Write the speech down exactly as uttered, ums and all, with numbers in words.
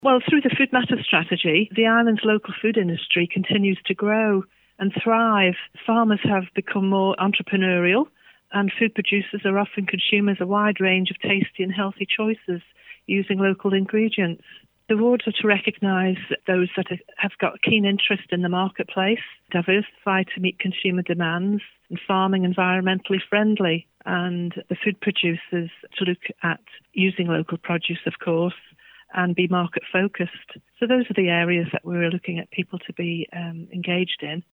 Well, through the Food Matters strategy, the island's local food industry continues to grow and thrive. Farmers have become more entrepreneurial, and food producers are often consumers a wide range of tasty and healthy choices using local ingredients. The awards are to recognise those that have got a keen interest in the marketplace, diversify to meet consumer demands, and farming environmentally friendly, and the food producers to look at using local produce, of course, and be market focused. So those are the areas that we're looking at people to be um, engaged in.